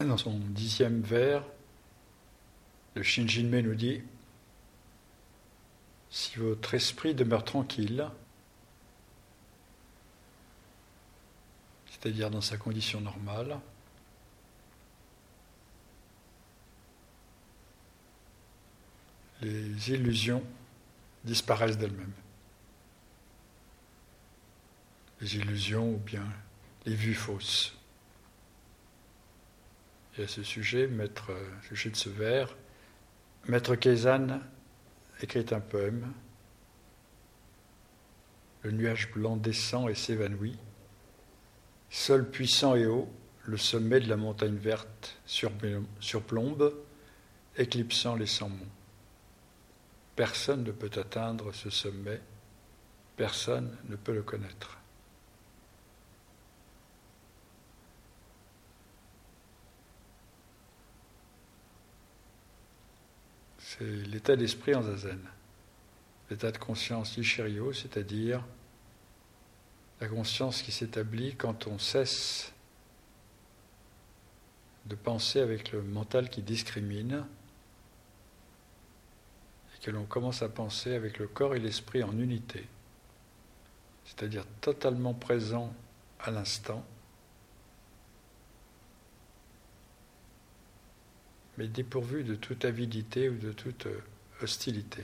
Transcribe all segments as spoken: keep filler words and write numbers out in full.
Dans son dixième vers, le Shinjinmei nous dit « Si votre esprit demeure tranquille, c'est-à-dire dans sa condition normale, les illusions disparaissent d'elles-mêmes. Les illusions ou bien les vues fausses. » Et à ce sujet, maître, sujet de ce vers, Maître Keizan écrit un poème. Le nuage blanc descend et s'évanouit. Sol puissant et haut, le sommet de la montagne verte surplombe, éclipsant les cent monts. Personne ne peut atteindre ce sommet, personne ne peut le connaître. C'est l'état d'esprit en zazen, l'état de conscience Ishirio, c'est-à-dire la conscience qui s'établit quand on cesse de penser avec le mental qui discrimine et que l'on commence à penser avec le corps et l'esprit en unité, c'est-à-dire totalement présent à l'instant, mais dépourvu de toute avidité ou de toute hostilité,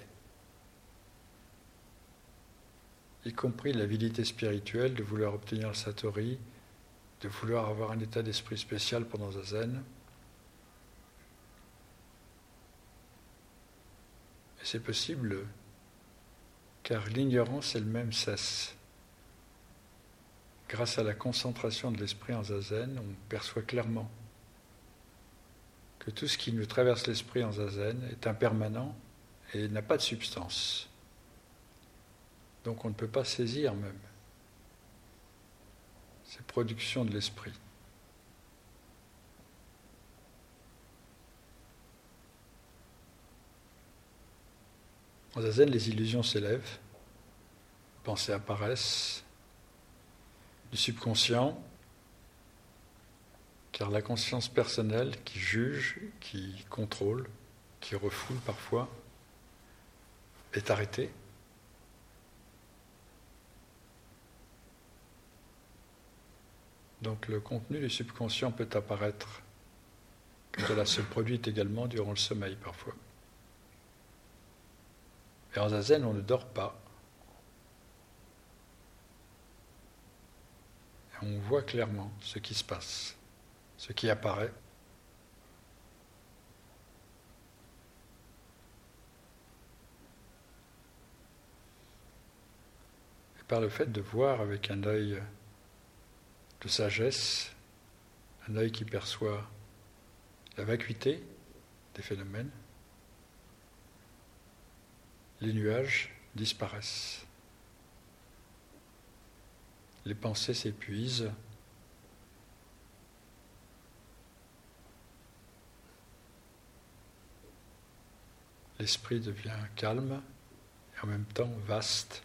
y compris l'avidité spirituelle de vouloir obtenir le satori, de vouloir avoir un état d'esprit spécial pendant zazen. Et c'est possible car l'ignorance elle-même cesse. Grâce à la concentration de l'esprit en zazen, on perçoit clairement que tout ce qui nous traverse l'esprit en zazen est impermanent et n'a pas de substance. Donc on ne peut pas saisir même ces productions de l'esprit. En zazen, les illusions s'élèvent, les pensées apparaissent, du subconscient, car la conscience personnelle qui juge, qui contrôle, qui refoule parfois, est arrêtée. Donc le contenu du subconscient peut apparaître, quand cela se produit également durant le sommeil parfois. Et en zazen, on ne dort pas. Et on voit clairement ce qui se passe, ce qui apparaît. Et par le fait de voir avec un œil de sagesse, un œil qui perçoit la vacuité des phénomènes, les nuages disparaissent. Les pensées s'épuisent. L'esprit devient calme et en même temps vaste,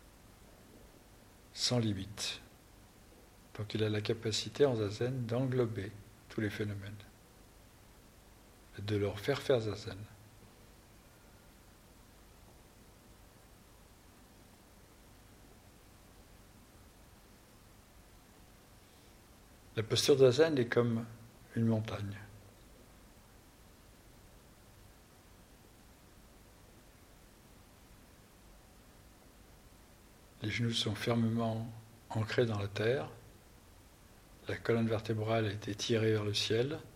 sans limite. Donc il a la capacité en zazen d'englober tous les phénomènes, et de leur faire faire zazen. La posture de zazen est comme une montagne. Les genoux sont fermement ancrés dans la terre. La colonne vertébrale a été tirée vers le ciel.